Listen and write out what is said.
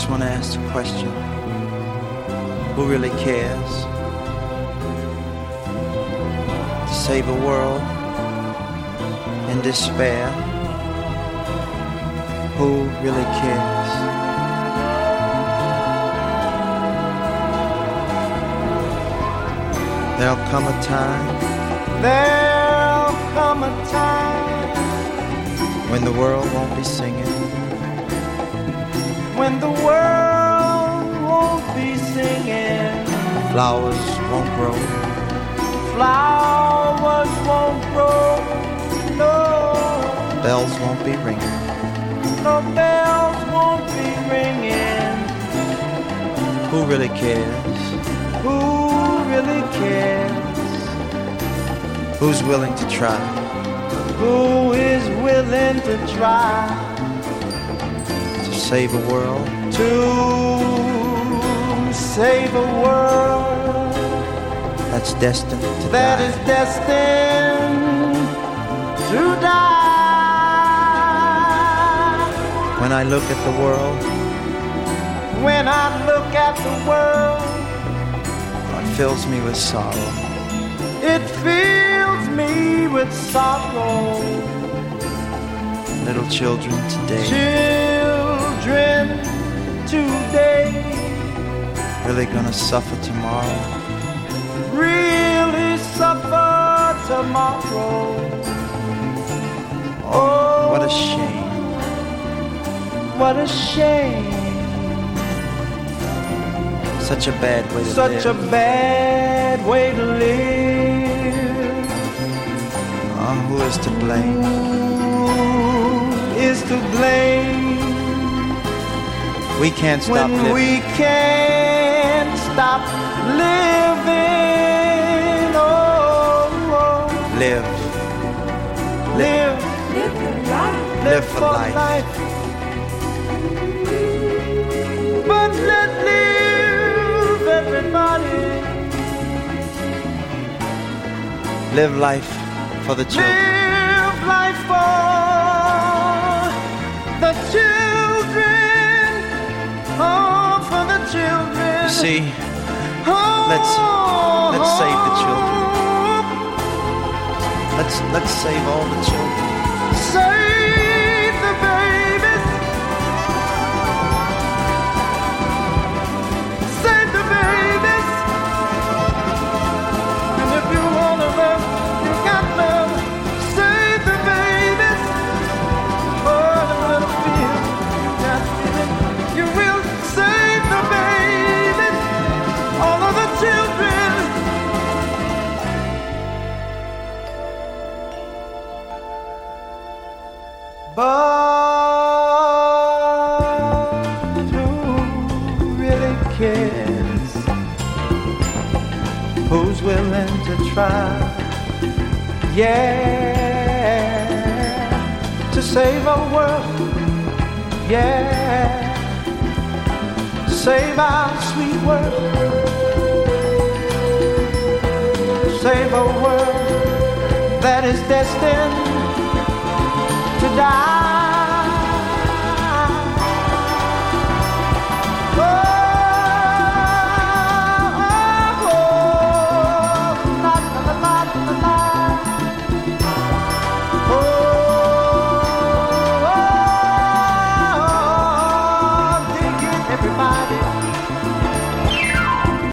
want to ask the question, who really cares to save a world in despair? Who really cares? There'll come a time when the world won't be singing, when the world won't be singing, flowers won't grow, flowers won't grow, no, bells won't be ringing, no bells won't be ringing. Who really cares? Who really cares? Who's willing to try? Who is willing to try to save a world? To save a world that's destined to that die. Is destined to die. When I look at the world, when I look at the world, it fills me with sorrow. It fills me with sorrow. Little children today, children today, really gonna suffer tomorrow. Really suffer tomorrow. Oh, what a shame. What a shame. Such a bad way to live. Such a bad way to live. Who is to blame? Who is to blame? We can't stop when living. We can't stop living. Oh, oh. Live. Live. Live for life. But let live, everybody. Live life for the children. Live life for the children. Oh, for the children. See, oh, let's save the children. Let's save all the children. Save the babies. Save the babies. And if you want to love, you got love. Save the babies. Oh, the little fear you got feeling. You will save the babies. All of the children. But who really cares? Who's willing to try? Yeah, to save our world. Yeah, save our sweet world. Save a world that is destined to die.